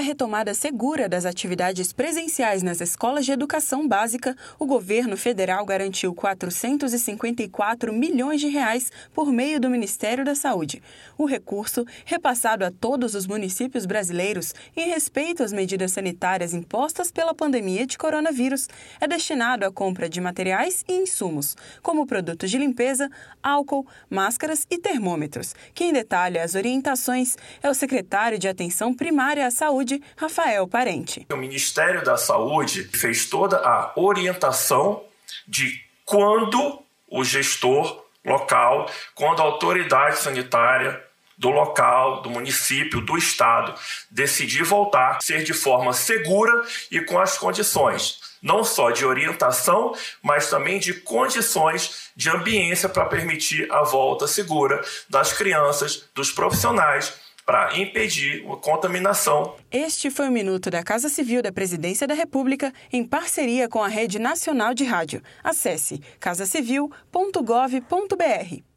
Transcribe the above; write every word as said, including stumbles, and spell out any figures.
retomada segura das atividades presenciais nas escolas de educação básica, o governo federal garantiu quatrocentos e cinquenta e quatro milhões de reais por meio do Ministério da Saúde. O recurso, repassado a todos os municípios brasileiros em respeito às medidas sanitárias impostas pela pandemia de coronavírus, é destinado à compra de materiais e insumos, como produtos de limpeza, álcool, máscaras e termômetros. Quem detalha as orientações é o secretário de Atenção Primária à Saúde, Rafael Parente. O Ministério da Saúde fez toda a orientação de quando o gestor local, quando a autoridade sanitária do local, do município, do estado, decidir voltar, ser de forma segura e com as condições, não só de orientação, mas também de condições de ambiência para permitir a volta segura das crianças, dos profissionais, para impedir a contaminação. Este foi o Minuto da Casa Civil da Presidência da República, em parceria com a Rede Nacional de Rádio. Acesse casa civil ponto gov ponto br.